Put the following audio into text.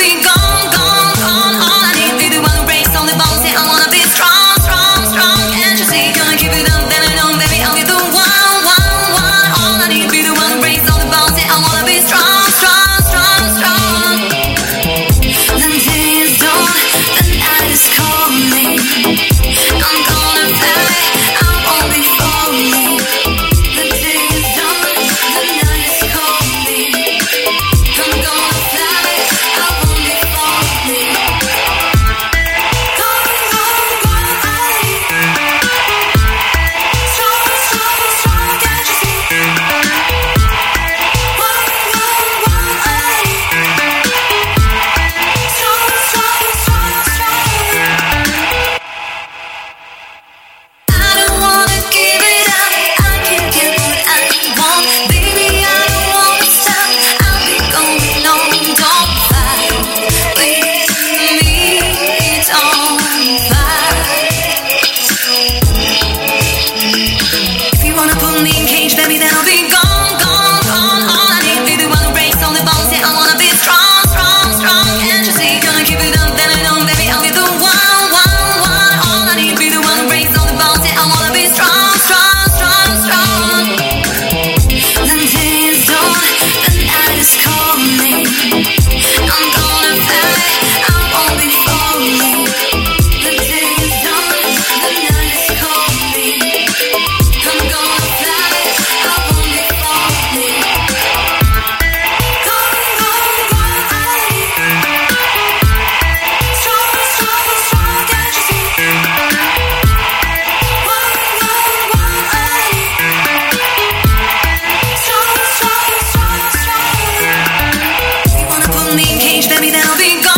be gone, gone, gone. All I need be the one who breaks all the bones. Yeah, I wanna be strong, strong, strong. Can't you see? Gonna keep it up, then I know, baby, I'll be the one, one, one. All I need be the one who breaks all the bones. Yeah, I wanna be strong, strong, strong, strong. The day is done, the night is calling. I'm gonna fly, I won't be falling. The day is done, the night is calling. I'm gonna fly, I won't be falling. Go, go, go, strong, strong, strong, can't you see? Whoa, whoa, whoa, strong, strong, strong, strong. I don't wanna give it up, I can't get what I want. Baby, I don't wanna stop, I'll be going on. Don't fight with me, don't fight. If you wanna put me in cage, baby, then I'll be gone, gone, gone. All I need be the one who breaks all the bones. Yeah, I wanna be strong, strong, strong. Can't you see? Gonna keep it up, then I know, baby, I'll be the one, one, one. All I need be the one who breaks all the bones. Yeah, I wanna be strong, strong, strong, strong. The day is done, the night is calling. I'm gonna fly, I won't be falling. The day is done, the night is calling. I'm gonna fly, I won't be falling. Go, go, go, strong, strong, strong, can't you see? Whoa, whoa, whoa, strong, strong, strong, strong. If you wanna put me in cage, baby, then I'll be gone.